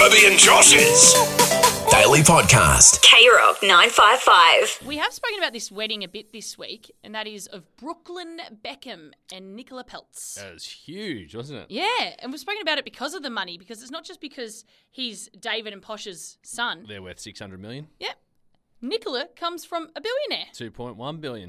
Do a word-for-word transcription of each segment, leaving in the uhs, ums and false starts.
Herbie and Josh's Daily Podcast. K-Rock nine five five. We have spoken about this wedding a bit this week, and that is of Brooklyn Beckham and Nicola Peltz. That was huge, wasn't it? Yeah, and we've spoken about it because of the money, because it's not just because he's David and Posh's son. They're worth six hundred million. Yep. Nicola comes from a billionaire. two point one billion.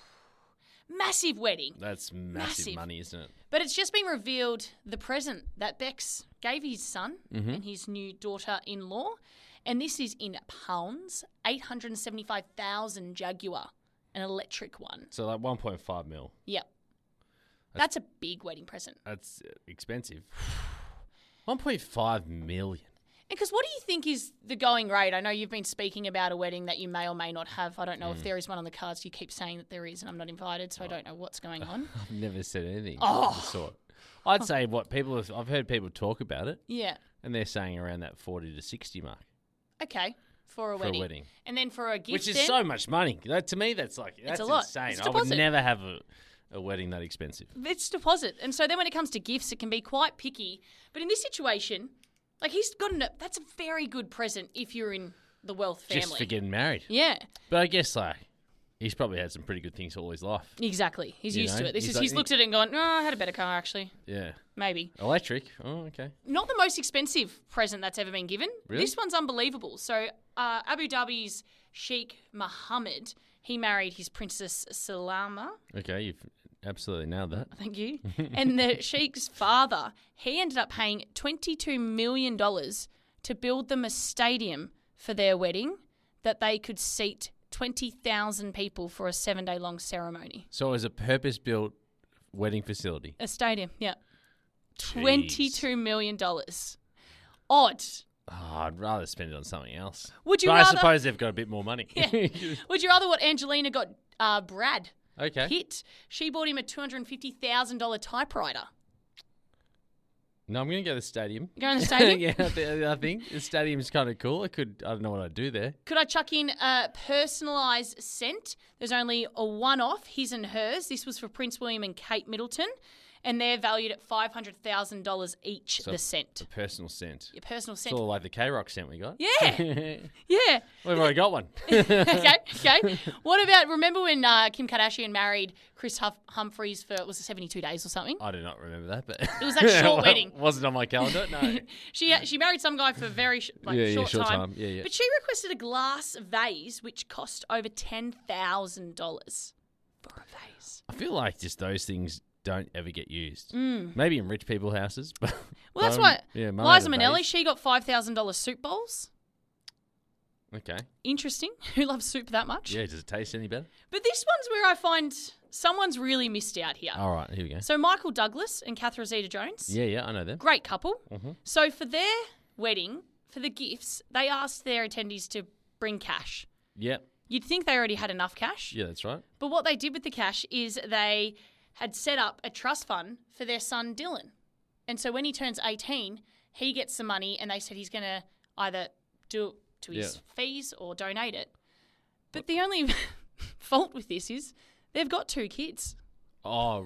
Massive wedding. That's massive, Massive. money, isn't it? But it's just been revealed the present that Bex gave his son Mm-hmm. and his new daughter-in-law, and this is in pounds, eight hundred seventy-five thousand Jaguar, an electric one. So like one point five mil. Yep. That's, That's a big wedding present. That's expensive. one point five million. Because what do you think is the going rate? I know you've been speaking about a wedding that you may or may not have. I don't know Mm. if there is one on the cards. You keep saying that there is, and I'm not invited, so I don't know what's going on. I've never said anything Oh. of the sort. I'd say what people have, I've heard people talk about it, Yeah. and they're saying around that forty to sixty mark Okay. For a for wedding. a wedding. And then for a gift, Which is then, so much money. That, to me, that's like, that's a lot. insane. It's a I would deposit. never have a, a wedding that expensive. it's deposit. And so then when it comes to gifts, it can be quite picky. But in this situation, like he's got an, that's a very good present if you're in the wealth family. Just for getting married. Yeah. But I guess, like, he's probably had some pretty good things all his life. Exactly. He's You used know, to it. This he's is like- he's looked at it and gone, oh, I had a better car actually. Yeah. Maybe. Electric. Oh, okay. Not the most expensive present that's ever been given. Really? This one's unbelievable. So uh, Abu Dhabi's Sheikh Mohammed, he married his Princess Salama. Okay, you've absolutely nailed that. Thank you. And the Sheikh's father, he ended up paying twenty-two million dollars to build them a stadium for their wedding that they could seat twenty thousand people for a seven-day long ceremony. So it was a purpose-built wedding facility. A stadium, yeah. Jeez. twenty-two million dollars. Odd. Oh, I'd rather spend it on something else. Would you but rather... I suppose they've got a bit more money. Yeah. Would you rather what Angelina got uh, Brad Okay. Pitt? She bought him a two hundred fifty thousand dollars typewriter. No, I'm going to go to the stadium. You going to the stadium? yeah, I, th- I think the stadium's kind of cool. I could, I don't know what I'd do there. Could I chuck in a personalised scent? There's only a one-off, his and hers. This was for Prince William and Kate Middleton, and they're valued at five hundred thousand dollars each, So the scent. A personal scent. Your personal It's scent. all like the K-Rock scent we got. Yeah. Yeah. We've already got one. okay, okay. What about, remember when uh, Kim Kardashian married Chris Huff- Humphries for, was it seventy-two days or something? I do not remember that, but It was that short wedding. Wasn't on my calendar. No. She she married some guy for very sh- like Yeah, yeah, short, short time. time. Yeah, yeah. But she requested a glass vase which cost over ten thousand dollars for a vase. I feel like just those things don't ever get used. Maybe in rich people's houses, but Well, that's um, why Yeah, mine Liza had a Minnelli, vase. she got five thousand dollars soup bowls. Okay. Interesting. Who loves soup that much? Yeah. Does it taste any better? But this one's where I find someone's really missed out here. All right. Here we go. So Michael Douglas and Catherine Zeta-Jones, Yeah, yeah. I know them. great couple. Mm-hmm. So for their wedding, for the gifts, they asked their attendees to bring cash. Yep. You'd think they already had enough cash. Yeah, that's right. But what they did with the cash is they had set up a trust fund for their son Dylan. And so when he turns eighteen, he gets the money and they said he's going to either do it to his Yeah. fees or donate it. But the only fault with this is they've got two kids. Oh,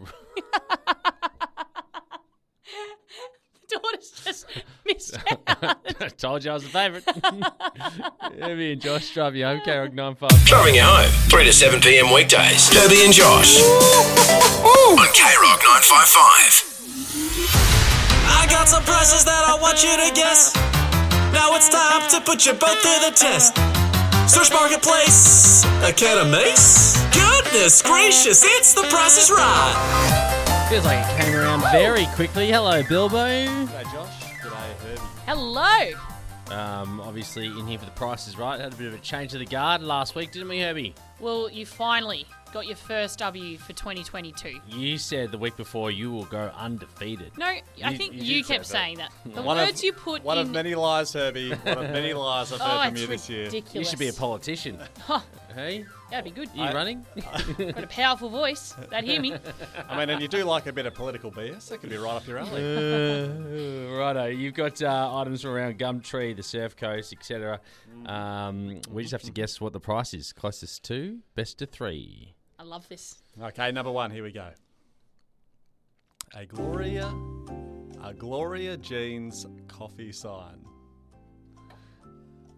The daughter's just missed out. I told you I was a favourite. Herbie and Josh drive you home. K-Rock nine five. Driving you home, three to seven p.m. weekdays. Herbie and Josh on K-Rock nine five five. I got some prices that I want you to guess. Now it's time to put you both to the test. Search Marketplace, Academies. Goodness gracious, it's the Price is Right. Feels like it came around very quickly. Hello, Bilbo. G'day, Josh. G'day, Herbie. Hello. Um, obviously in here for the Price is Right. Had a bit of a change of the guard last week, didn't we, Herbie? Well, you finally got your first W for twenty twenty-two. You said the week before you will go undefeated. No, I You- think you you, did say kept that. saying that. The One of- words you put One in... of many lies, Herbie. One of many lies I've heard Oh, from you it's this year. ridiculous. You should be a politician. Huh, Hey, that'd be good. you I- running? Got a powerful voice. They'd hear me. I mean, and you do like a bit of political B S. That could be right up your alley. Uh, righto, you've got uh, items from around Gumtree, the Surf Coast, et cetera. Um, we just have to guess what the price is. Closest to, best to three. I love this. Okay, number one. Here we go. A Gloria, a Gloria Jeans coffee sign.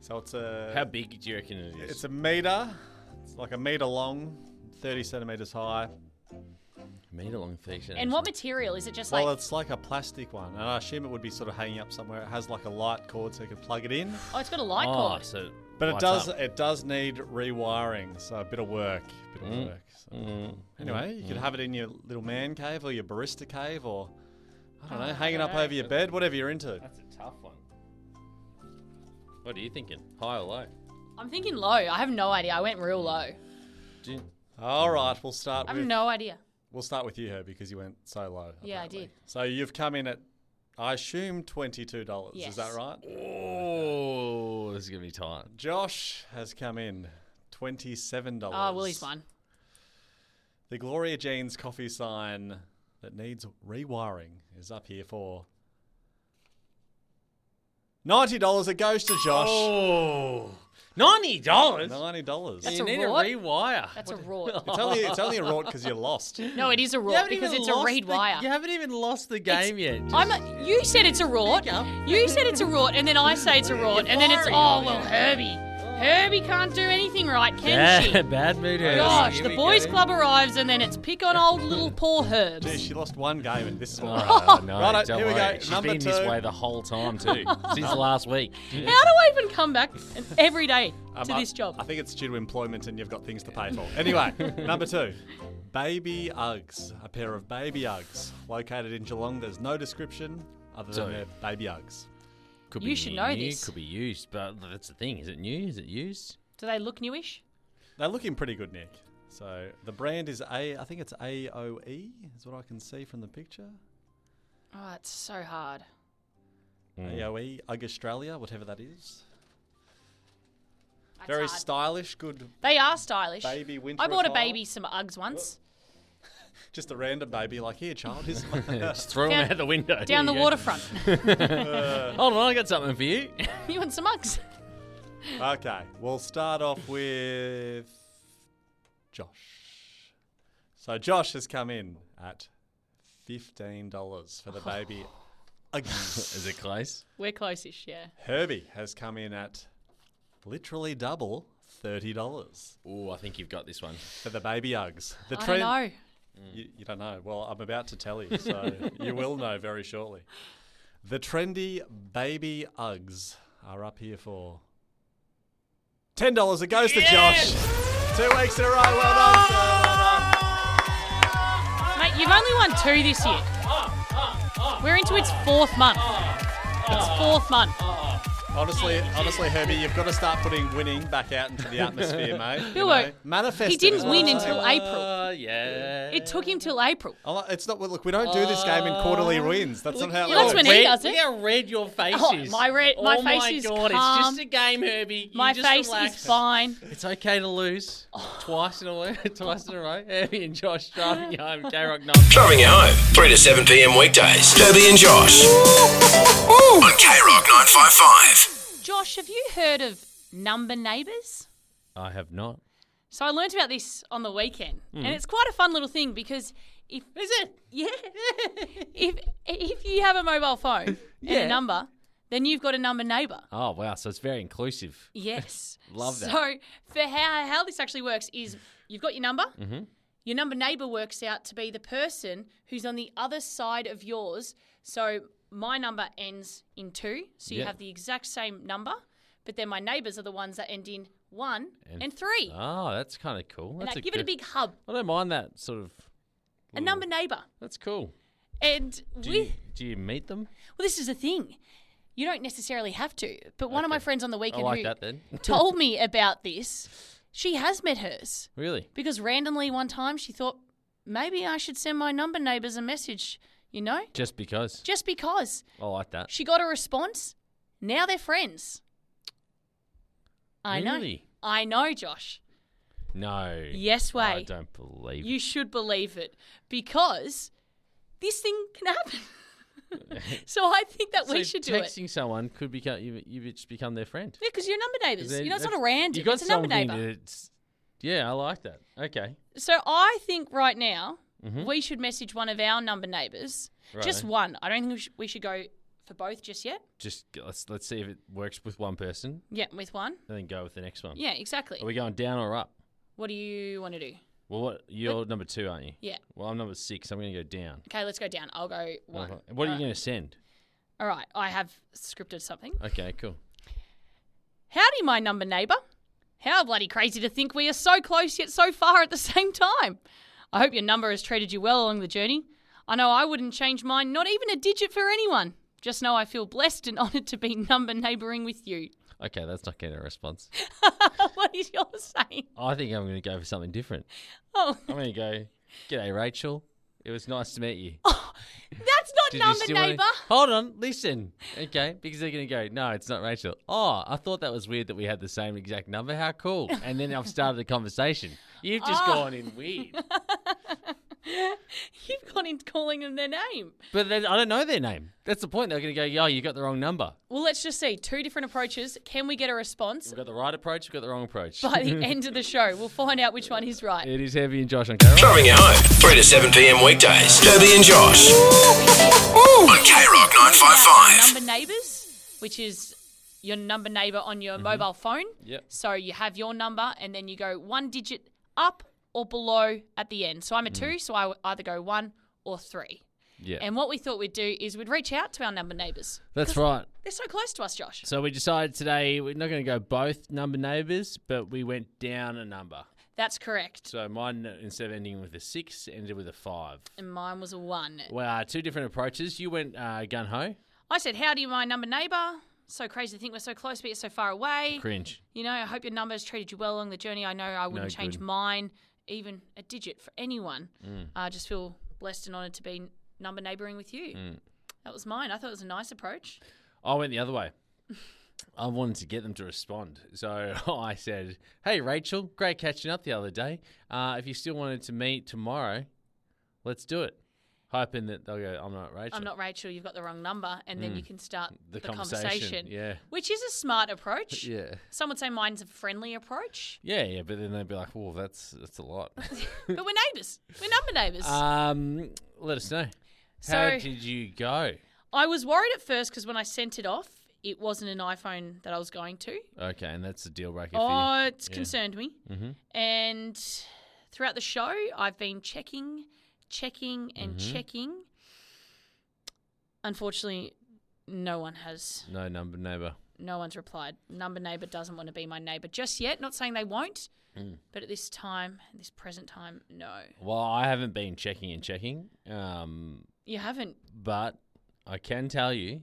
So it's a How big do you reckon it is? it's a meter. It's like a meter long, thirty centimeters high. a metre long feature. And what material? Is it just Well, like... it's like a plastic one, and I assume it would be sort of hanging up somewhere. It has like a light cord, so you can plug it in. Oh, it's got a light Oh, cord. so But it lights does up. it does need rewiring, so a bit of work, bit of Mm. work. So. Mm. Anyway, you could have it in your little man cave or your barista cave, or I don't know, Oh, hanging up okay. over your bed, whatever you're into. That's a tough one. What are you thinking? High or low? I'm thinking low. I have no idea. I went real low. Do you- All right, we'll start I have with no idea. we'll start with you, Herb, because you went so low. Yeah, I apparently. did. So you've come in at, I assume, twenty-two dollars. Yes. Is that right? Oh, this is gonna be tight. Josh has come in twenty-seven dollars. Oh, Willie's won. The Gloria Jeans coffee sign that needs rewiring is up here for ninety dollars. It goes to Josh. Oh, ninety dollars. ninety dollars. That's You a need rort? a rewire. That's a rort. It's only it's only a rort because you lost. No, it is a You rort haven't because even it's a lost reed the- wire. You haven't even lost the game yet. Just- I'm a, you said it's a rort. Pick up. You said it's a rort, and then I say it's a rort, and then it's firing. oh well, Herbie. Herbie can't do anything right, can bad, she? bad mood. Herbie. Gosh, Here the we boys' go. club arrives, and then it's pick on old little poor Herbs. Gee, she lost one game and this is what we're Oh, at. no, Righto, don't here we worry. go. She's Number been two. this way the whole time too, since last week. How do I even come back every day Um, to I- this job? I think it's due to employment and you've got things to pay for. Anyway, number two. Baby Uggs. A pair of baby Uggs. Located in Geelong. There's no description other than So- they're baby Uggs. Could You be should know new, this. Could be used, but that's the thing. Is it new? Is it used? Do they look newish? They're looking pretty good, Nick. So the brand is A, I think it's A O E, is what I can see from the picture. Oh, it's so hard. Mm. A O E, Ugg Australia, whatever that is. That's Very hard. stylish, good They are stylish. baby winter I bought a attire. baby some Uggs once. Just a random baby, like, here, child, here's Just throw Down- them out the window. Down the Here you go. waterfront. Hold on, I got something for you. You want some Uggs? Okay, we'll start off with Josh. So Josh has come in at fifteen dollars for the baby Uggs. Is it close? We're close-ish, yeah. Herbie has come in at literally double, thirty dollars Oh, I think you've got this one. for the baby Uggs. The I don't know. You, you don't know. Well, I'm about to tell you, so you will know very shortly. The trendy baby Uggs are up here for ten dollars. It goes to Josh. Two weeks in a row. Well done, sir. Well done. Mate, you've only won two this year. We're into its fourth month. It's fourth month. Honestly, honestly, Herbie, you've got to start putting winning back out into the atmosphere, mate. You Bill, know, manifest he it didn't is what win I'm until saying. April. Uh, yeah. It took him till April. I like- It's not. Look, we don't do this game in quarterly wins. That's not how. it Yeah, that's works. when he red, does it. Look how red your face Oh, is. my red- my oh face my is God, calm. It's just a game, Herbie. You My just face relax. is fine. It's okay to lose twice in a row. Twice in a row. Herbie and Josh driving you home. K-Rock nine. Driving you home, three to seven p.m. weekdays. Herbie and Josh on K Rock nine five five. Josh, have you heard of number neighbours? I have not. So I learnt about this on the weekend, Mm-hmm. and it's quite a fun little thing because if is it yeah if if you have a mobile phone and Yeah. a number, then you've got a number neighbour. Oh, wow. So it's very inclusive. Yes, Love that. So for how how this actually works is you've got your number. Mm-hmm. Your number neighbour works out to be the person who's on the other side of yours. So my number ends in two, so you Yeah. have the exact same number, but then my neighbours are the ones that end in one and, And- three. Oh, that's kind of cool. and That's that, a give it a good- big hub. I don't mind that sort of. A number neighbour. That's cool. And Do we, you, do you meet them? well, this is the thing. You don't necessarily have to, but one of my Okay. friends on the I weekend like who that then. told me about this, she has met hers. Really? Because randomly one time she thought, maybe I should send my number neighbours a message, you know? Just because. Just because. I like that. She got a response. Now they're friends. I know. Really? I know, Josh. No. Yes, way. I don't believe You should believe it because this thing can happen. So I think that so we should do it. texting someone could become you. You just become their friend. Yeah, because you're number neighbours. Then You know, it's not that's- a random. You got it's a number something neighbour. that's- Yeah, I like that. Okay. So I think right now Mhm. we should message one of our number neighbours. Just Righto. one. I don't think we should, we should go for both just yet. Just g- let's let's see if it works with one person, Yeah, with one. and then go with the next one. Yeah, exactly. Are we going down or up? What do you want to do? Well, what you're number two, aren't you? Yeah. Well, I'm number six. I'm going to go down. Okay, let's go down. I'll go one. Uh-huh. What are you All going right. to send? All right, I have scripted something. Okay, cool. Howdy, my number neighbour. How bloody crazy to think we are so close yet so far at the same time. I hope your number has treated you well along the journey. I know I wouldn't change mine, not even a digit for anyone. Just know I feel blessed and honoured to be number neighbouring with you. Okay, that's not getting a response. What is yours saying? I think I'm going to go for something different. Oh, I'm going to go, G'day, Rachel. It was nice to meet you. that's not Did you number still wanna- neighbour. Hold on, listen. Okay, because they're going to go, no, it's not Rachel. Oh, I thought that was weird that we had the same exact number. How cool. And then I've started the conversation. You've just Oh. gone in weird. You've gone into calling them their name. But then I don't know their name. That's the point. They're going to go, yo, you got the wrong number. Well, let's just see. Two different approaches. Can we get a response We've got the right approach, we've got the wrong approach. by the end of the show? We'll find out which one is right. It is Heavy and Josh on K Rock. Driving you home, three to seven p.m. weekdays. Herbie and Josh on K Rock nine five five. Number neighbours, which is your number neighbour on your mobile phone. Yep. So you have your number and then you go one digit up or below at the end. So I'm a two, so I would either go one or three. Yeah. And what we thought we'd do is we'd reach out to our number neighbours. That's 'Cause right. They're so close to us, Josh. So we decided today we're not going to go both number neighbours, but we went down a number. That's correct. So mine, instead of ending with a six, ended with a five. And mine was a one. Well, uh, two different approaches. You went uh, gun ho. I said, howdy, my number neighbour. So crazy to think we're so close, but you're so far away. Cringe. You know, I hope your number has treated you well along the journey. I know I wouldn't No change good. mine, even a digit for anyone. Mm. I just feel blessed and honoured to be number neighbouring with you. Mm. That was mine. I thought it was a nice approach. I went the other way. I wanted to get them to respond. So I said, hey, Rachel, great catching up the other day. Uh, if you still wanted to meet tomorrow, let's do it. Hoping that they'll go, I'm not Rachel. I'm not Rachel, you've got the wrong number, and then you can start The the, conversation, conversation. yeah. Which is a smart approach. Yeah. Some would say mine's a friendly approach. Yeah, yeah, but then they'd be like, oh, that's that's a lot. But we're neighbours. We're number neighbours. um, let us know. So- How did you go? I was worried at first because when I sent it off, it wasn't an iPhone that I was going to. Okay, and that's a deal breaker Oh, for you. it's Yeah. concerned me. Mm-hmm. And throughout the show, I've been checking, checking, and Mm-hmm. checking. Unfortunately, no one has, No number neighbour. no one's replied. Number neighbour doesn't want to be my neighbour just yet. Not saying they won't, Mm. but at this time, this present time, no. Well, I haven't been checking and checking, um, You haven't. but I can tell you,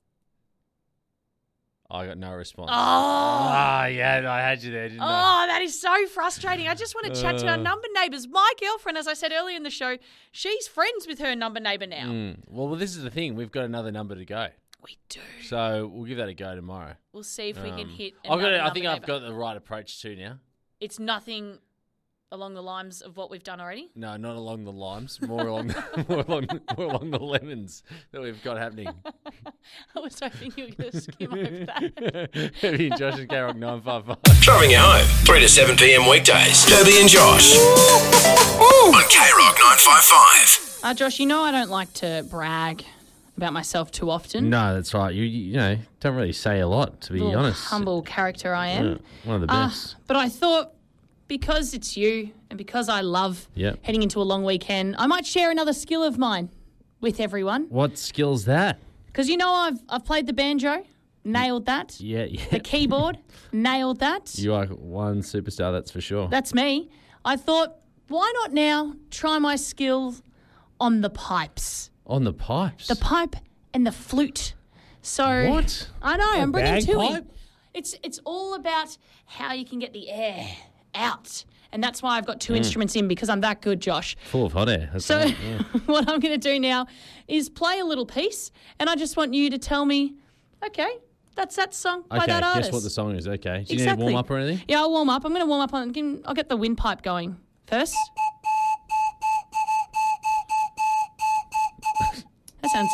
I got no response. Oh, Ah, yeah, I had you there, didn't I? oh, that is so frustrating. I just want to chat to our Uh. number neighbours. My girlfriend, as I said earlier in the show, she's friends with her number neighbour now. Mm. Well, well, this is the thing. We've got another number to go, We do. so we'll give that a go tomorrow. We'll see if we can Um, hit. I've got. another it- I number think I've neighbour. got the right approach too now. It's nothing along the lines of what we've done already. No, not along the limes, more along, more along, more along the lemons that we've got happening. I was hoping you were going to skim over that. Heavy and Josh and K Rock nine five five. Driving you home, three to seven p.m. weekdays. Herbie and Josh on K Rock nine five five. Uh, Josh, you know I don't like to brag about myself too often. No, that's right. You you know don't really say a lot, to be Little honest. humble character I am. Yeah, one of the Uh, best. but I thought because it's you and because I love Yep. heading into a long weekend, I might share another skill of mine with everyone. What skill's that? Because you know I've I've played the banjo, nailed that. Yeah, yeah. The keyboard, nailed that. You are one superstar, that's for sure. That's me. I thought, why not now try my skills on the pipes? On the pipes. The pipe and the flute. So What? I know, I'm bringing two in. bagpipe? It's it's all about how you can get the air out. And that's why I've got two Mm. instruments in, because I'm that good, Josh. Full of hot air. That's So right, yeah. what I'm going to do now is play a little piece, and I just want you to tell me, okay, that's that song by Okay, that artist. guess what the song is. Okay. Do you Exactly. need to warm up or anything? Yeah, I'll warm up. I'm going to warm up on. give- I'll get the windpipe going first. That sounds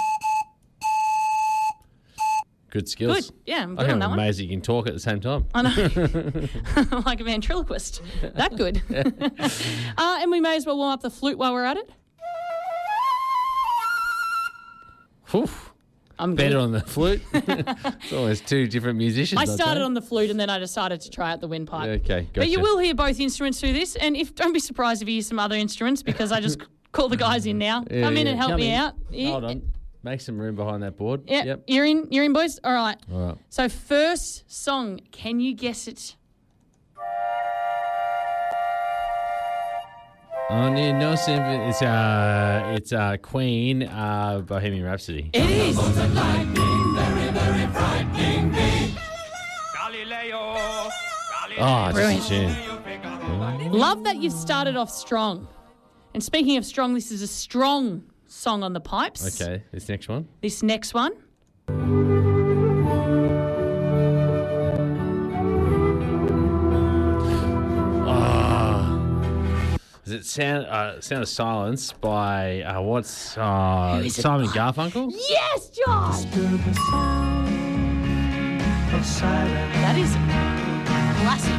Good skills. good. Yeah, I'm I good on can that one. amazing you can talk at the same time. I know. Like a ventriloquist. That good. uh, and we may as well warm up the flute while we're at it. Oof. I'm better good. on the flute. It's almost two different musicians. I I'd started say. on the flute and then I decided to try out the windpipe. Okay, But you gotcha. will hear both instruments through this, and if don't be surprised if you hear some other instruments because I just call the guys in now. Yeah, Come in yeah, and help come me in. out. Yeah. Hold on. Make some room behind that board. Yeah, Yep. you're in. You're in, boys. All right. All right. So first song, can you guess it? I need no sympathy. It's uh, it's uh, Queen, uh, Bohemian Rhapsody. It is. Oh, it's Brilliant. just a tune. Love that you've started off strong. And speaking of strong, this is a strong song on the pipes. Okay, this next one. This next one. Ah, is it Sound uh, Sound of Silence by uh, what's uh, is it Simon by? Garfunkel? Yes, Josh. That is classic.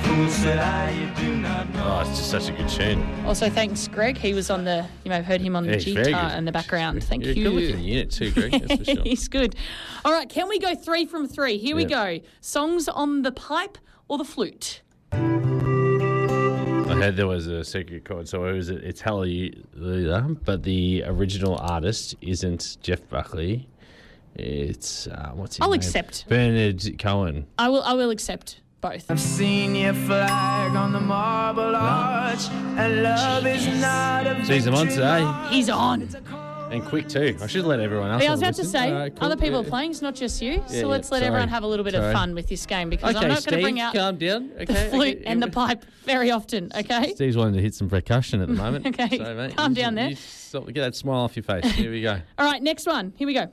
Oh, it's just such a good tune. Also, thanks, Greg. He was on the, you may have heard him on the Yeah, he's very guitar good. in the background. Thank You're you. good looking unit too, Greg. That's for sure. He's good. All right, can we go three from three? Here we Yep. go. Songs on the pipe or the flute? I heard there was a secret chord, so it was it's Hallelujah, but the original artist isn't Jeff Buckley. It's uh, what's his I'll name? accept. Bernard Cohen. I will. I will accept both. I've seen your flag on the marble arch, and love is not a She's on today, He's on. and quick too. I should let everyone else. Yeah, I was have a about to listen. say, All right, cool. other people Yeah. are playing. It's not just you. Yeah, so let's yeah, let sorry. everyone have a little bit of Sorry. fun with this game because Okay, I'm not Steve, going to bring out calm down. Okay, the flute okay, and the everyone- pipe very often. Okay. Steve's wanting to hit some percussion at the moment. Okay, so, mate, calm you- down there. you stop- get that smile off your face. Here we go. All right, next one. Here we go.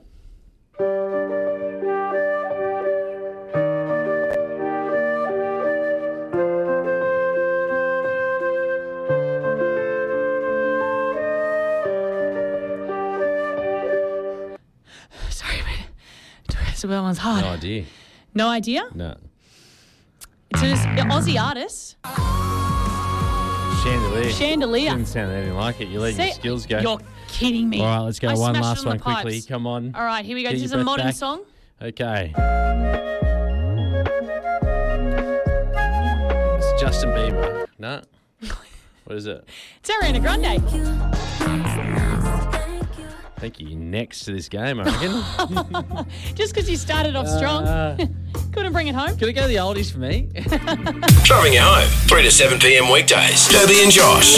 Sorry, mate. The well one's hard. No idea. No idea? No. It's an Aussie artist. Chandelier. Chandelier. Didn't sound anything like it. You're letting your See- skills go. You're kidding me. All right, let's go. I one smashed it last on the one quickly. pipes. Come on. All right, here we go. Get This is your a breath modern back. song. Okay. It's Justin Bieber. No. What is it? It's Ariana Grande. I think you're next to this game, I reckon. Just because you started off strong, Uh, couldn't bring it home. Could it go to the oldies for me? Driving you home, three to seven p.m. weekdays. Debbie and Josh.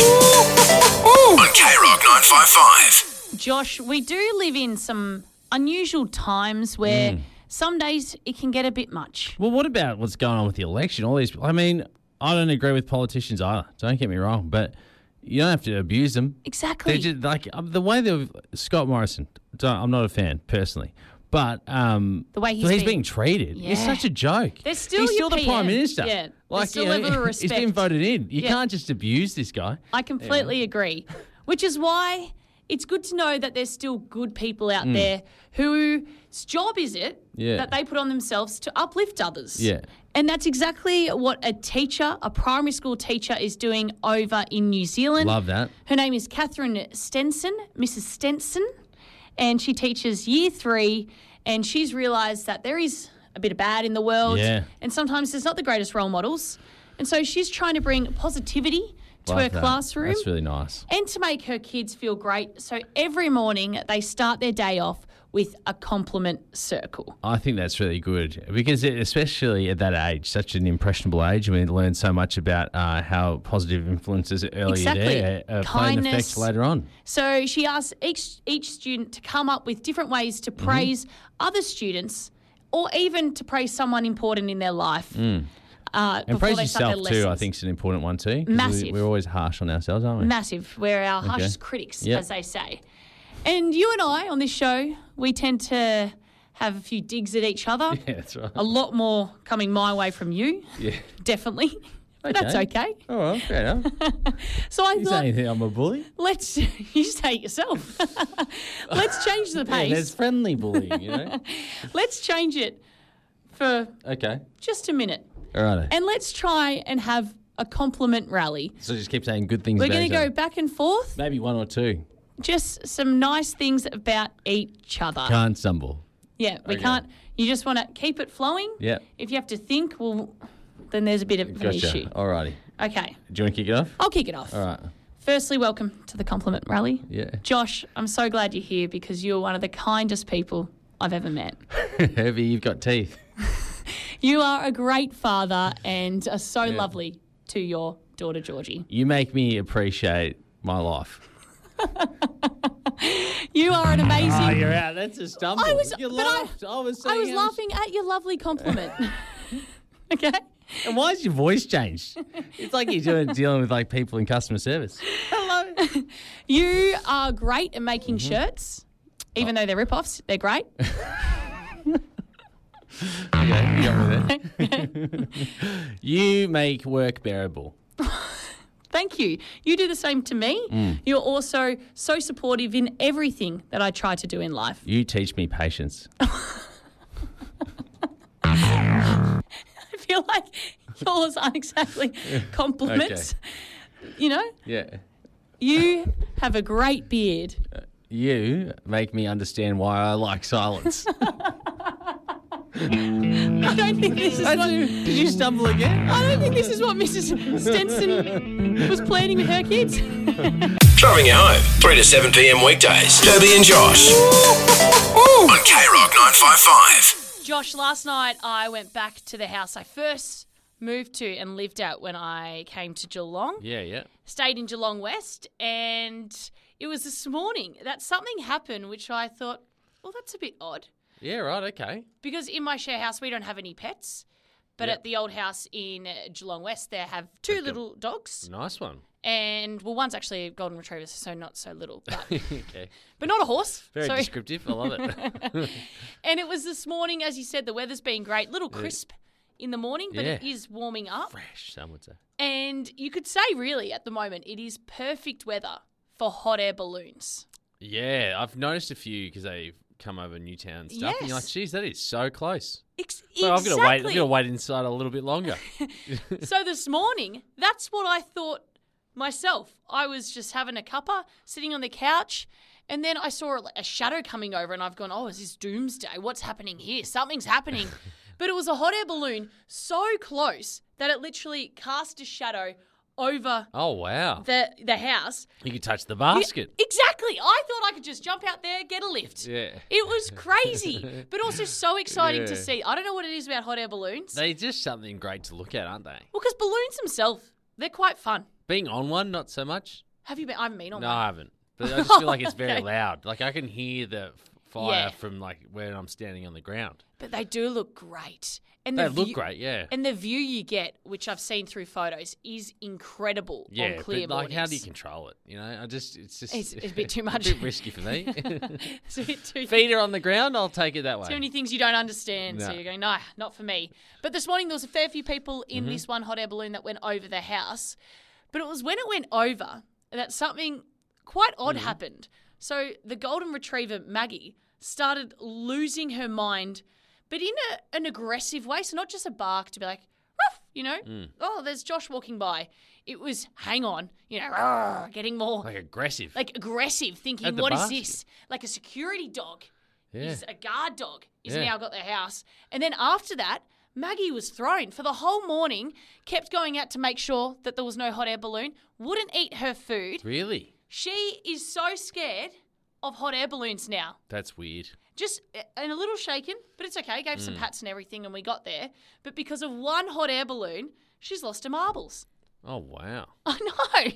On K Rock nine five five. Josh, we do live in some unusual times where Hmm. some days it can get a bit much. Well, what about what's going on with the election? All these, I mean, I don't agree with politicians either. Don't get me wrong, but you don't have to abuse them. Exactly. They just like um, the way that Scott Morrison. Don't, I'm not a fan personally, but um, The way he's he's been- being treated is Yeah. such a joke. There's still he's your still the P M. prime minister. Yeah. There's like still you know, level of he's been respect. voted in. You Yeah. can't just abuse this guy. I completely agree, which is why it's good to know that there's still good people out there whose job is it Mm. Yeah. that they put on themselves to uplift others. Yeah. And that's exactly what a teacher, a primary school teacher, is doing over in New Zealand. Love that. Her name is Catherine Stenson, Missus Stenson, and she teaches year three, and she's realised that there is a bit of bad in the world, Yeah. and sometimes there's not the greatest role models. And so she's trying to bring positivity to Love her that. classroom That's really nice. and to make her kids feel great. So every morning they start their day off with a compliment circle. I think that's really good because, it, especially at that age, such an impressionable age, we learn so much about uh, how positive influences earlier Exactly. there uh, play an effect Kindness. later on. So she asks each each student to come up with different ways to Mm-hmm. praise other students or even to praise someone important in their life. Uh, Mm. And before praise they start yourself their too, I lessons. think, is an important one too. 'cause Massive. We, we're always harsh on ourselves, aren't we? Massive. We're our harshest critics, Yep. as they say. And you and I on this show, we tend to have a few digs at each other. Yeah, that's right. A lot more coming my way from you, Yeah. definitely. But that's okay. All right, fair enough. So I You thought, saying I'm a bully? let's, you say it yourself. Let's change the Yeah, there's pace. friendly bullying, you know? Let's change it for Okay. just a minute. All right. And let's try and have a compliment rally. So just keep saying good things We're about going to each go other. back and forth, Maybe one or two. just some nice things about each other. Can't stumble. Yeah, we Okay. can't. You just want to keep it flowing. Yeah. If you have to think, well, then there's a bit of an Gotcha. issue. Alrighty. Okay, Do you want to kick it off? I'll kick it off. All right. Firstly, welcome to the compliment rally. Yeah. Josh, I'm so glad you're here because you're one of the kindest people I've ever met. Heavy, you've got teeth. You are a great father and are so lovely to your daughter, Georgie. You make me appreciate my life. You are an amazing... Oh, you're out. That's a stumble. I was, you but laughed. I, I was, I was saying how- laughing at your lovely compliment. Okay? And why has your voice changed? It's like you're doing, dealing with like people in customer service. Hello. You are great at making Mm-hmm. shirts, even though they're rip-offs. They're great. Okay, you got me there. You make work bearable. Thank you. You do the same to me. Mm. You're also so supportive in everything that I try to do in life. You teach me patience. I feel like yours aren't exactly compliments. You know, Yeah. you have a great beard. You make me understand why I like silence. I don't think this is what, Did you stumble again? I don't think this is what Missus Stenson was planning with her kids. Driving you home, three to seven p.m. weekdays. Debbie and Josh. On K Rock nine five five. Josh, last night I went back to the house I first moved to and lived at when I came to Geelong. Yeah, yeah. Stayed in Geelong West, and it was this morning that something happened which I thought, well, that's a bit odd. Yeah, right, okay. Because in my share house, we don't have any pets. But Yep. at the old house in uh, Geelong West, they have two little dogs. Nice one. And, well, one's actually a golden retriever, so not so little. But, Okay. but not a horse. Very so, descriptive. I love it. And it was this morning, as you said, the weather's been great. Little crisp in the morning, but it Yeah. is warming up. Fresh, some would say. And you could say, really, at the moment, it is perfect weather for hot air balloons. Yeah, I've noticed a few because they've come over Newtown and stuff. And you're like, Yes. geez, that is so close. Ex- So I've got to wait. I've exactly. got to wait inside a little bit longer. So this morning, that's what I thought myself. I was just having a cuppa, sitting on the couch, and then I saw a, a shadow coming over, and I've gone, oh, is this doomsday? What's happening here? Something's happening. But it was a hot air balloon so close that it literally cast a shadow over Oh wow! the the house. You could touch the basket. Yeah, exactly. I thought I could just jump out there, get a lift. Yeah. It was crazy, but also so exciting to Yeah. see. I don't know what it is about hot air balloons. They're just something great to look at, aren't they? Well, because balloons themselves, they're quite fun. Being on one, not so much. Have you been? I haven't been on No, one. I haven't. But I just feel like it's very Okay. loud. Like I can hear the f- fire Yeah. from like where I'm standing on the ground. But they do look great. And They the look view, great, yeah. And the view you get, which I've seen through photos, is incredible Yeah, on clear but like, how do you mornings. control it? You know, I just it's just It's- it's a bit too much. a bit risky for me. It's a bit too, Feet are on the ground. I'll take it that way. too many things you don't understand. So No. you're going, no, not for me. But this morning there was a fair few people in Mm-hmm. this one hot air balloon that went over the house. But it was when it went over that something quite odd Mm-hmm. happened. So the golden retriever, Maggie, started losing her mind, but in a, an aggressive way. So not just a bark to be like, ruff, you know, Mm. oh, there's Josh walking by. It was, hang on, you know, "Rawr," getting more Like aggressive. like aggressive, thinking, At the what is basket. this? Like a security dog. Yeah. Is a guard dog is Yeah. now got the house. And then after that, Maggie was thrown for the whole morning, kept going out to make sure that there was no hot air balloon, wouldn't eat her food. Really? She is so scared of hot air balloons now. That's weird. Just and a little shaken, but it's okay. Gave Mm. some pats and everything, and we got there. But because of one hot air balloon, she's lost her marbles. Oh wow. I know.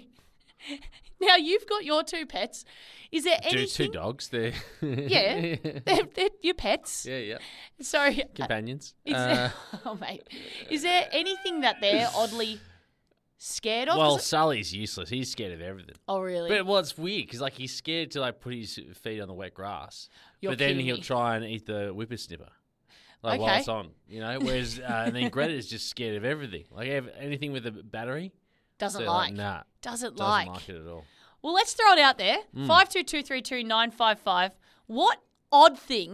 Now you've got your two pets. Is there Do anything? two dogs? They're Yeah, they're, they're your pets. yeah, yeah. So, uh, Companions. is Uh, there, oh mate, is there anything that they're oddly scared of? well, 'Cause it- Sully's useless. He's scared of everything. oh really? But well, it's weird because like he's scared to like put his feet on the wet grass, You're but then kidding he'll me. try and eat the whippersnipper, like while Okay. it's on, you know. Whereas uh, and then Greta's just scared of everything, like ev- anything with a battery. doesn't So, like. nah, Doesn't, doesn't like. like. it at all. Well, let's throw it out there. Mm. Five two two three two nine five five. What odd thing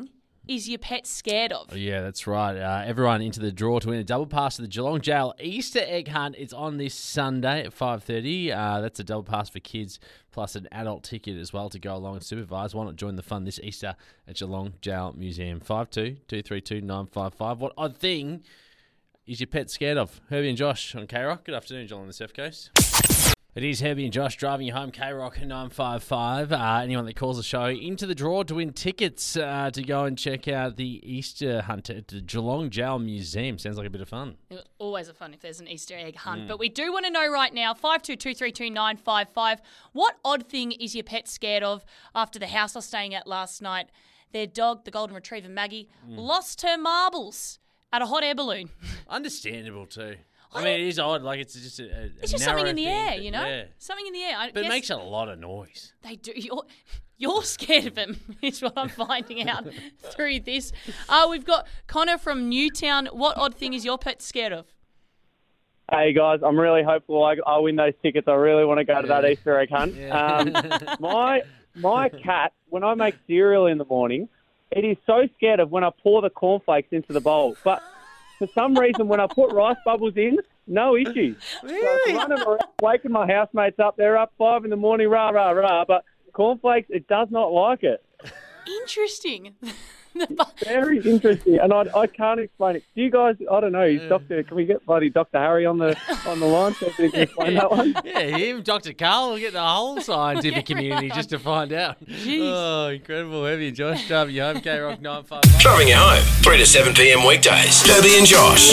is your pet scared of? Yeah, that's right. Uh, everyone into the draw to win a double pass to the Geelong Jail Easter egg hunt. It's on this Sunday at five thirty. Uh, that's a double pass for kids plus an adult ticket as well to go along and supervise. Why not join the fun this Easter at Geelong Jail Museum? five two, two three two, nine five five. What odd thing is your pet scared of? Herbie and Josh on K-Rock. Good afternoon, Geelong on the South Coast. It is Herbie and Josh driving you home, K-Rock nine five five. Uh, anyone that calls the show into the draw to win tickets uh, to go and check out the Easter hunt at the Geelong Jail Museum. Sounds like a bit of fun. It's always a fun if there's an Easter egg hunt. Mm. But we do want to know right now, five two two three two nine five five, what odd thing is your pet scared of? After the house I was staying at last night, their dog, the golden retriever Maggie, mm. lost her marbles at a hot air balloon. Understandable too. I mean, it is odd. Like, it's just a, a It's just something in the thing, air, but, you know? yeah. Something in the air. I But it guess makes a lot of noise. They do. You're, you're scared of them, is what I'm finding out through this. Uh, we've got Connor from Newtown. What odd thing is your pet scared of? Hey, guys, I'm really hopeful I, I'll win those tickets. I really want to go to Yeah. that Easter egg hunt. Yeah. Um, my my cat, when I make cereal in the morning, it is so scared of when I pour the cornflakes into the bowl. But for some reason, when I put rice bubbles in, no issues. Really? So I'm running around, waking my housemates up. They're up five in the morning, rah, rah, rah. But cornflakes, it does not like it. Interesting. Very interesting, and I, I can't explain it. Do you guys? I don't know. Doctor, can we get bloody Doctor Harry on the on the line so he can explain that one? Yeah, him, Doctor Carl, will get the whole scientific community just to find out. Jeez. Oh, incredible. Herbie and Josh driving you home, K-Rock nine five five. Driving you home, three to seven p.m. weekdays. Herbie and Josh.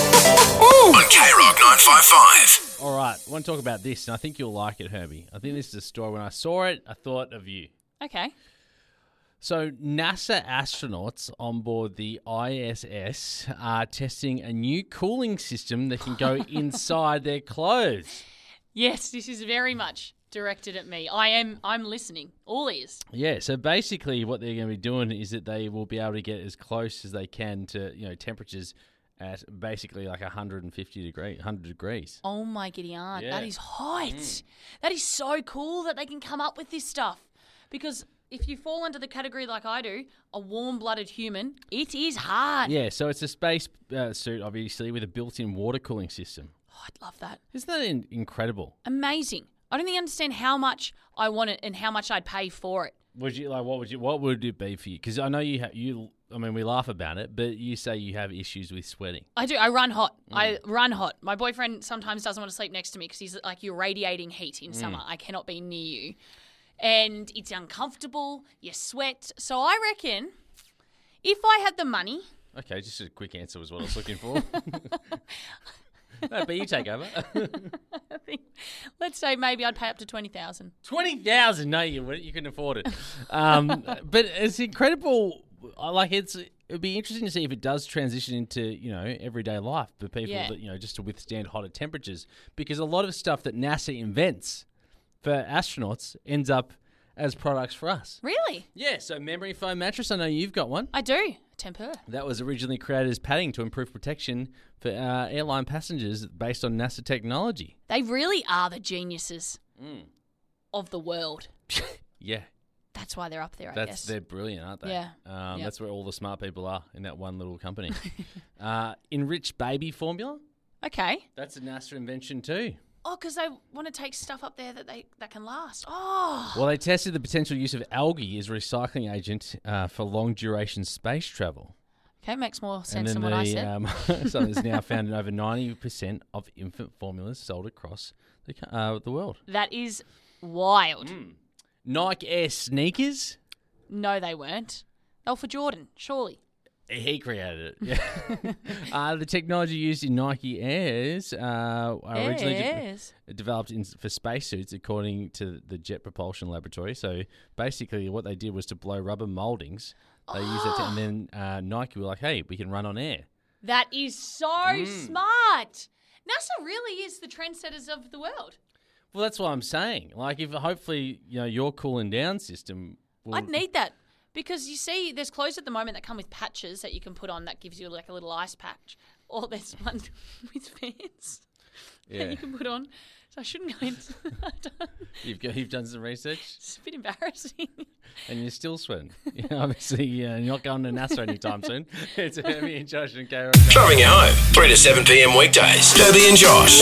On K-Rock nine five five. All right, I want to talk about this, and I think you'll like it, Herbie. I think this is a story. When I saw it, I thought of you. Okay. So NASA astronauts on board the I S S are testing a new cooling system that can go inside their clothes. Yes, this is very much directed at me. I am. I'm listening. All ears. Yeah, so basically what they're going to be doing is that they will be able to get as close as they can to, you know, temperatures at basically like one hundred fifty degrees, one hundred degrees. Oh my giddy aunt, Yeah. that is hot. Mm. That is so cool that they can come up with this stuff. Because if you fall into the category like I do, a warm-blooded human, it is hard. Yeah, so it's a space uh, suit, obviously, with a built-in water cooling system. Oh, I'd love that. Isn't that in- incredible? Amazing. I don't think I understand how much I want it and how much I'd pay for it. Would you like? What would you? What would it be for you? Because I know you. Ha- you. I mean, we laugh about it, but you say you have issues with sweating. I do. I run hot. Mm. I run hot. My boyfriend sometimes doesn't want to sleep next to me because he's like, you're radiating heat in summer. I cannot be near you. And it's uncomfortable. You sweat. So I reckon if I had the money. Okay, just a quick answer was what I was looking for. No, but you take over. I think, let's say maybe I'd pay up to twenty thousand. Twenty thousand? No, you wouldn't. You couldn't afford it. Um, but it's incredible. I Like it's. It'd be interesting to see if it does transition into, you know, everyday life for people Yeah. that, you know, just to withstand hotter temperatures. Because a lot of stuff that NASA invents for astronauts ends up as products for us. Really? Yeah. So memory foam mattress. I know you've got one. I do. Tempur. That was originally created as padding to improve protection for uh, airline passengers based on NASA technology. They really are the geniuses Mm. of the world. Yeah. That's why they're up there, I That's guess. They're brilliant, aren't they? Yeah. Um, Yep. That's where all the smart people are, in that one little company. uh, enriched baby formula. Okay. That's a NASA invention too. Oh, because they want to take stuff up there that they that can last. Oh. Well, they tested the potential use of algae as a recycling agent uh, for long duration space travel. Okay, makes more And sense then than what I the, said. um, something that's now found in over ninety percent of infant formulas sold across the co- uh, the world. That is wild. Mm. Nike Air sneakers. No, they weren't. They were for Jordan, surely. He created it. Yeah. uh, the technology used in Nike Airs uh, are originally de- Yes. developed in, for spacesuits, according to the Jet Propulsion Laboratory. So basically, what they did was to blow rubber moldings. They used it, to, and then uh, Nike were like, "Hey, we can run on air." That is so Mm. smart. NASA really is the trendsetters of the world. Well, that's what I'm saying. Like, if hopefully you know your cooling down system. Will, I'd need that. Because you see, there's clothes at the moment that come with patches that you can put on that gives you like a little ice patch. Or there's one with fans. Yeah. that you can put on. So I shouldn't go into You've got, you've done some research It's a bit embarrassing. and you're still sweating. Yeah, obviously, uh, you're not going to NASA anytime soon. It's Herbie and Josh and K Rock. Driving you home, three to seven p.m. weekdays. Herbie and Josh.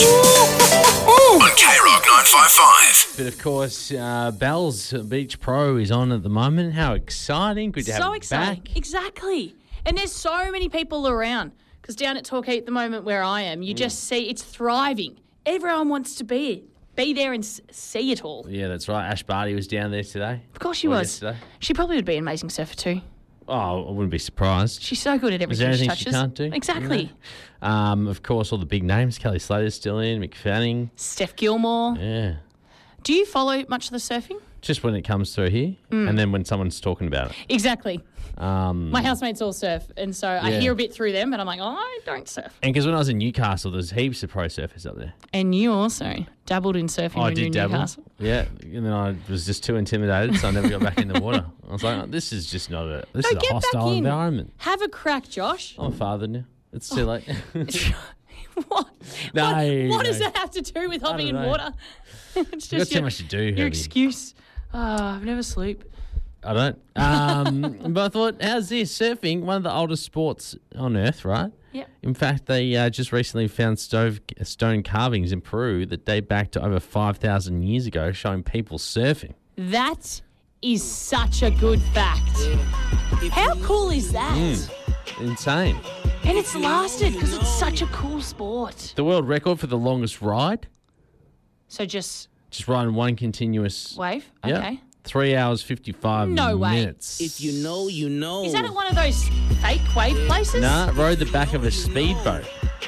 On K Rock nine five five. But of course, uh, Bell's Beach Pro is on at the moment. How exciting. Good to have So it exciting. back. Exactly. And there's so many people around. Because down at Torquay at the moment where I am, you just see it's thriving. Everyone wants to be be there and s- see it all. Yeah, that's right. Ash Barty was down there today. Of course she Or was. yesterday. She probably would be an amazing surfer too. Oh, I wouldn't be surprised. She's so good at Is there everything she anything she touches. can't do? Exactly. Yeah. Um, of course, all the big names. Kelly Slater's still in. Mick Fanning. Steph Gilmore. Yeah. Do you follow much of the surfing? Just when it comes through here, Mm. and then when someone's talking about it. Exactly. Um, My housemates all surf, and so I Yeah. hear a bit through them, but I'm like, oh, I don't surf. And because when I was in Newcastle, there's heaps of pro surfers up there. And you also dabbled in surfing Oh, I when you did were in dabble. Newcastle. Yeah, and then I was just too intimidated, so I never got back in the water. I was like, oh, this is just not a this No, is a get back hostile in. environment. Have a crack, Josh. I'm a father now. It's too late. What? No, what, what no. does that have to do with hopping in don't know. water? it's You've got just too your, much to do, your Herbie. excuse. Oh, I've never sleep. I don't. Um, but I thought, how's this? Surfing, one of the oldest sports on earth, right? Yep. In fact, they uh, just recently found stove, stone carvings in Peru that date back to over five thousand years ago, showing people surfing. That is such a good fact. How cool is that? Mm. Insane. And it's lasted because it's such a cool sport. The world record for the longest ride, So just just riding one continuous. wave. Yeah. Okay. Three hours, fifty-five No way. minutes. If you know, you know. Is that at one of those fake wave places? Nah, rode the back of a speedboat.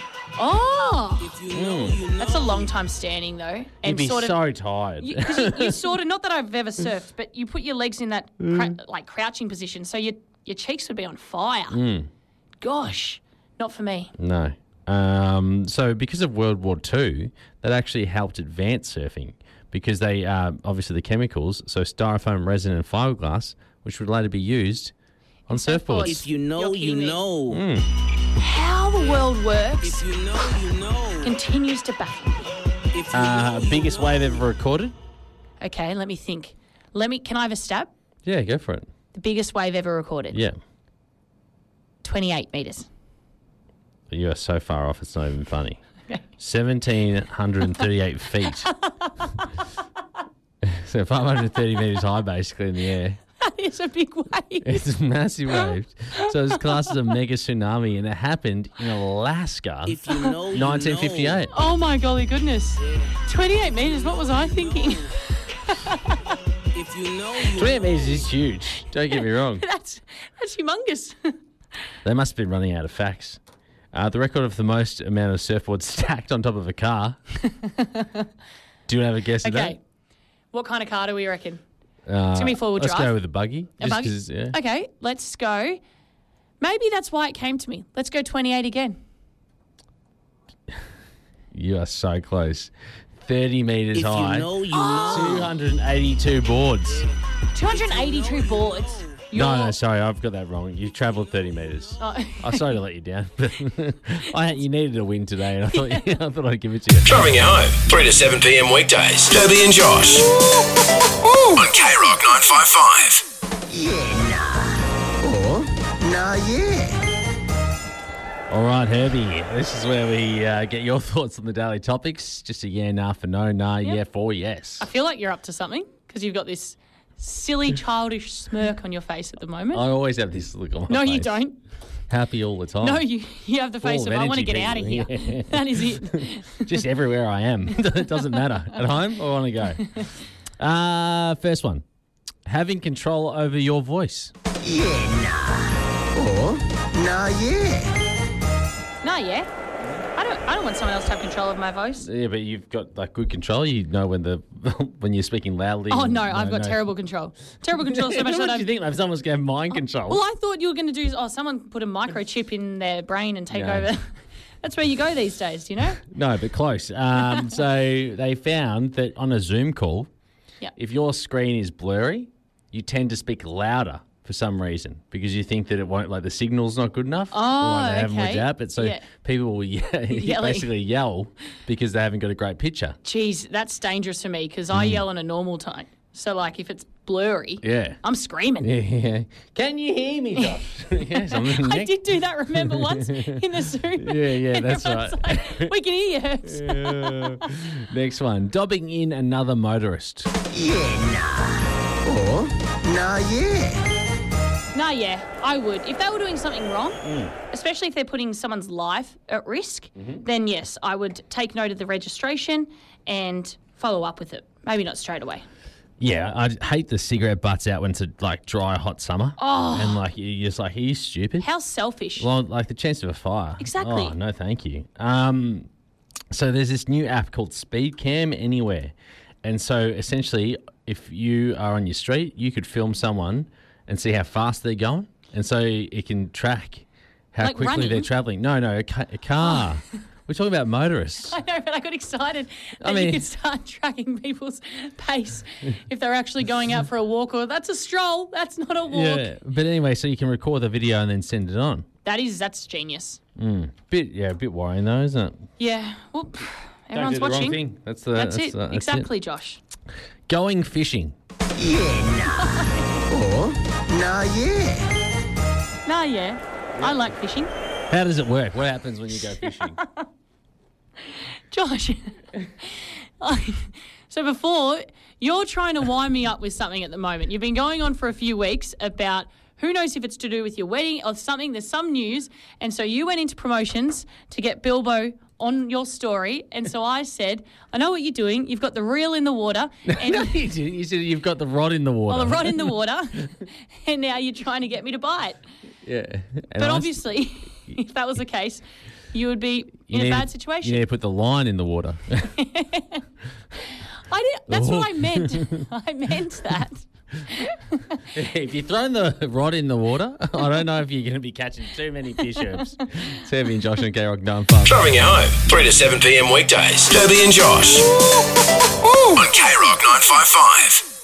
Oh, If you know, you know. that's a long time standing though, You'd and be sort of. so tired. You, 'cause you, you sort of, not that I've ever surfed, but you put your legs in that cra- like crouching position, so your your cheeks would be on fire. Mm. Gosh, not for me. No. Um, so because of World War Two, that actually helped advance surfing because they, uh, obviously the chemicals, so styrofoam, resin and fiberglass, which would later be used on surfboards. If you know, You're you kidding me. know. Mm. How the world works If you know, you know. continues to baffle me. If you Uh, know, biggest wave ever recorded? Okay, let me think. Let me. Can I have a stab? Yeah, go for it. The biggest wave ever recorded. Yeah. twenty-eight meters. You are so far off, it's not even funny. one thousand seven hundred thirty-eight feet. So five hundred thirty metres high, basically, in the air. That is a big wave. It's a massive wave. So it's classed as a mega tsunami, and it happened in Alaska, if you know, you nineteen fifty-eight. Oh my golly goodness. twenty-eight meters. What was I thinking? know. If you know, you twenty-eight know. metres is huge. Don't get me wrong. that's that's humongous. They must have been running out of facts. Uh, the record of the most amount of surfboards stacked on top of a car. Do you have a guess at that? Okay. What kind of car do we reckon? Uh, It's gonna be four-wheel Let's drive. go with a buggy. A just buggy? 'cause, yeah. Okay, let's go. Maybe that's why it came to me. Let's go twenty-eight again. You are so close. thirty metres If high. you know, you know. two hundred eighty-two boards. two hundred eighty-two boards. No, You're- no, sorry, I've got that wrong. You travelled thirty metres. Oh. I'm sorry to let you down, but I, you needed a win today, and I thought, I thought I'd give it to you. Driving you home, three to seven p.m. weekdays. Herbie and Josh. On K Rock nine five five. Yeah, nah. Or, nah, yeah. All right, Herbie, this is where we uh, get your thoughts on the daily topics. Just a yeah, nah for no, nah, yeah for yes. I feel like you're up to something because you've got this silly, childish smirk on your face at the moment. I always have this look on my no, face. you don't. Happy all the time. No, you you have the face Full of, of I want to energy, get out of here. people. Yeah. That is it. Just everywhere I am. It doesn't matter. At home, I want to go. Uh, first one. Having control over your voice. Yeah, nah. Or, nah, yeah. No, yeah. I don't. I don't want someone else to have control of my voice. Yeah, but you've got like good control. You know when the when you're speaking loudly. Oh and- no, I've got no. terrible control. Terrible control so much what that do you I've. think? Like, if someone's going to have mind control. Well, I thought you were going to do. Oh, someone put a microchip in their brain and take No. over. That's where you go these days. Do you know? No, but close. Um, so they found that on a Zoom call, Yep. if your screen is blurry, you tend to speak louder for some reason because you think that it won't, like the signal's not good enough. Oh, or they haven't okay. worked out, but so Yeah. people will ye- Yelling. basically yell because they haven't got a great picture. Jeez, that's dangerous for me because I yell in a normal tone. So, like, if it's blurry, Yeah. I'm screaming. Yeah, yeah. Can you hear me, Josh? yes, I'm in the I neck. did do that, remember, once in the zoo. Yeah, yeah, And that's everyone's right. Like, we can hear you. Herbs." Yeah. Next one. Dobbing in another motorist. Yeah, nah. Or, nah, yeah. No, yeah, I would. If they were doing something wrong, Mm. especially if they're putting someone's life at risk, Mm-hmm. then yes, I would take note of the registration and follow up with it. Maybe not straight away. Yeah, I hate the cigarette butts out when it's a, like dry, hot summer. Oh. And like you're just like, are you stupid? How selfish. Well, like the chance of a fire. Exactly. Oh, no, thank you. Um, so there's this new app called SpeedCam Anywhere. And so essentially, if you are on your street, you could film someone and see how fast they're going. And so it can track how Like quickly they're running? traveling. No, no, a, ca- a car. We're talking about motorists. I know, but I got excited that I mean- you could start tracking people's pace if they're actually going out for a walk or that's a stroll, that's not a walk. Yeah, but anyway, so you can record the video and then send it on. That is, that's genius. Mm. Bit, yeah, a bit worrying though, isn't it? Yeah, well, pff, everyone's Don't do the watching. wrong thing. That's the. That's, that's it, the- that's exactly, Josh. Going fishing. Yeah, nah. Or, nah, yeah. Nah, yeah, I like fishing. How does it work? What happens when you go fishing? Josh, so before, you're trying to wind me up with something at the moment. You've been going on for a few weeks about who knows if it's to do with your wedding or something. There's some news. And so you went into promotions to get Bilbo on your story. And so I said, I know what you're doing. You've got the reel in the water. And No, you didn't. You said you've got the rod in the water. well, the rod in the water. And now you're trying to get me to buy it. Yeah. And But I s- obviously, if that was the case, you would be you in need- a bad situation. You need to put the line in the water. I did. That's what I Oh. meant. I meant that. If you're throwing the rod in the water, I don't know if you're going to be catching too many fish herbs. It's Herbie and Josh on K Rock nine five. Driving you home, three to seven p.m. weekdays. Herbie and Josh on K Rock nine five five.